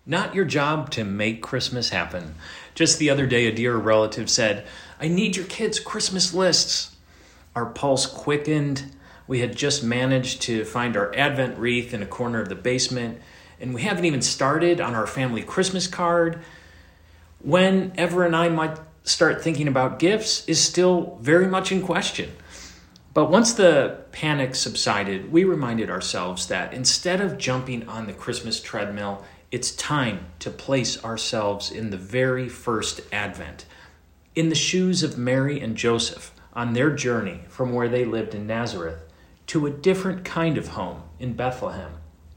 Not your job to make Christmas happen. Just the other day, a dear relative said, "I need your kids' Christmas lists." Our pulse quickened. We had just managed to find our Advent wreath in a corner of the basement, and we haven't even started on our family Christmas card. When Ever and I might start thinking about gifts is still very much in question. But once the panic subsided, we reminded ourselves that instead of jumping on the Christmas treadmill, it's time to place ourselves in the very first Advent, in the shoes of Mary and Joseph on their journey from where they lived in Nazareth to a different kind of home in Bethlehem.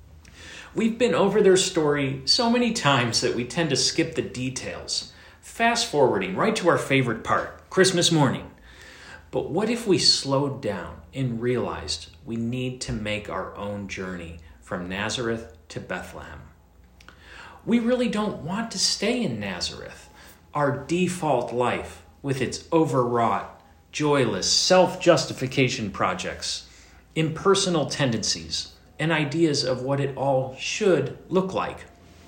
We've been over their story so many times that we tend to skip the details, fast-forwarding right to our favorite part, Christmas morning. But what if we slowed down and realized we need to make our own journey from Nazareth to Bethlehem? We really don't want to stay in Nazareth, our default life with its overwrought, joyless self-justification projects, impersonal tendencies, and ideas of what it all should look like.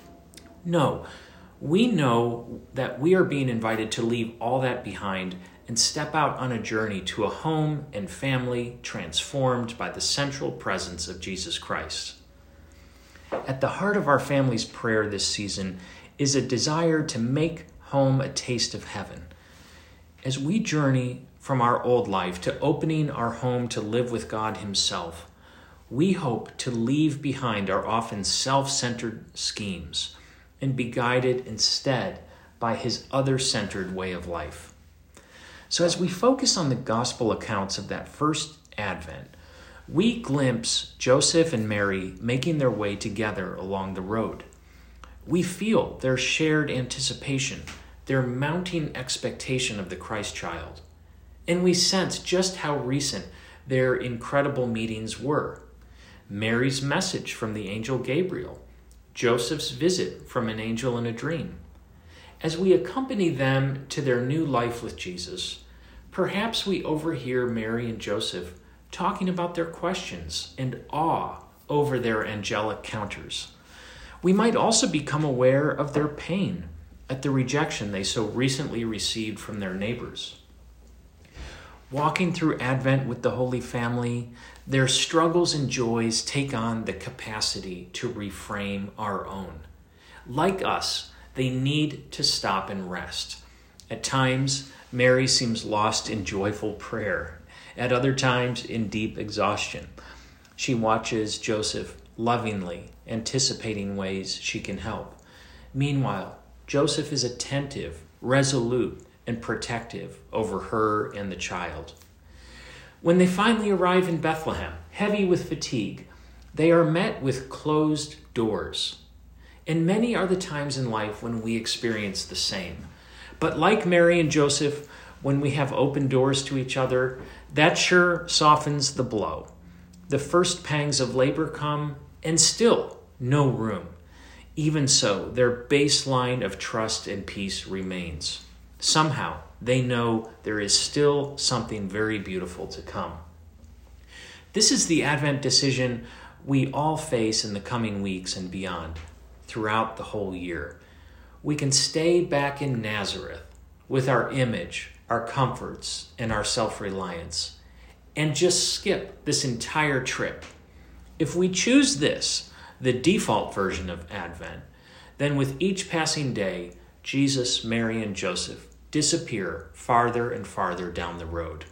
No, we know that we are being invited to leave all that behind and step out on a journey to a home and family transformed by the central presence of Jesus Christ. At the heart of our family's prayer this season is a desire to make home a taste of heaven. As we journey from our old life to opening our home to live with God Himself, we hope to leave behind our often self-centered schemes and be guided instead by His other-centered way of life. So as we focus on the gospel accounts of that first Advent, we glimpse Joseph and Mary making their way together along the road. We feel their shared anticipation, their mounting expectation of the Christ child. And we sense just how recent their incredible meetings were. Mary's message from the angel Gabriel, Joseph's visit from an angel in a dream. As we accompany them to their new life with Jesus, perhaps we overhear Mary and Joseph talking about their questions and awe over their angelic counters. We might also become aware of their pain at the rejection they so recently received from their neighbors. Walking through Advent with the Holy Family, their struggles and joys take on the capacity to reframe our own. Like us, they need to stop and rest. At times, Mary seems lost in joyful prayer. At other times, in deep exhaustion. She watches Joseph lovingly, anticipating ways she can help. Meanwhile, Joseph is attentive, resolute, and protective over her and the child. When they finally arrive in Bethlehem, heavy with fatigue, they are met with closed doors. And many are the times in life when we experience the same. But like Mary and Joseph, when we have open doors to each other, that sure softens the blow. The first pangs of labor come, and still no room. Even so, their baseline of trust and peace remains. Somehow, they know there is still something very beautiful to come. This is the Advent decision we all face in the coming weeks and beyond, throughout the whole year. We can stay back in Nazareth with our image, our comforts, and our self-reliance, and just skip this entire trip. If we choose this, the default version of Advent, then with each passing day, Jesus, Mary, and Joseph disappear farther and farther down the road.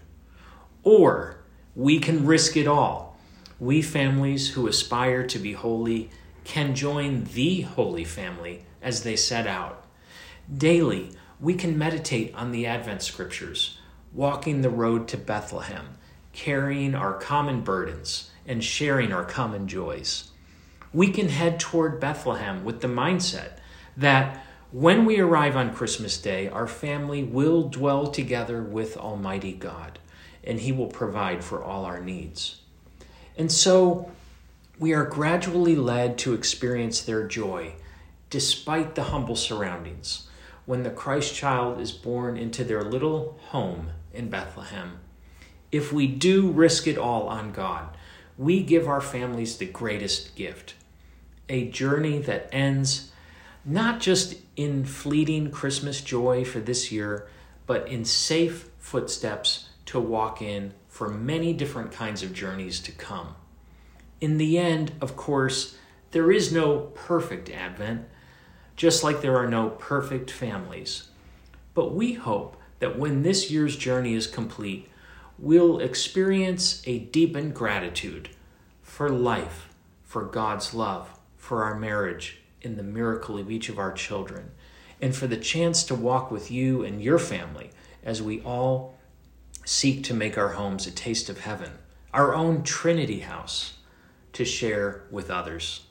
Or we can risk it all. We families who aspire to be holy can join the Holy Family as they set out. Daily, we can meditate on the Advent scriptures, walking the road to Bethlehem, carrying our common burdens and sharing our common joys. We can head toward Bethlehem with the mindset that when we arrive on Christmas Day, our family will dwell together with Almighty God, and He will provide for all our needs. And so we are gradually led to experience their joy, despite the humble surroundings, when the Christ child is born into their little home in Bethlehem. If we do risk it all on God, we give our families the greatest gift, a journey that ends not just in fleeting Christmas joy for this year, but in safe footsteps to walk in for many different kinds of journeys to come. In the end, of course, there is no perfect Advent, just like there are no perfect families. But we hope that when this year's journey is complete, we'll experience a deepened gratitude for life, for God's love, for our marriage, in the miracle of each of our children, and for the chance to walk with you and your family as we all seek to make our homes a taste of heaven, our own Trinity house to share with others.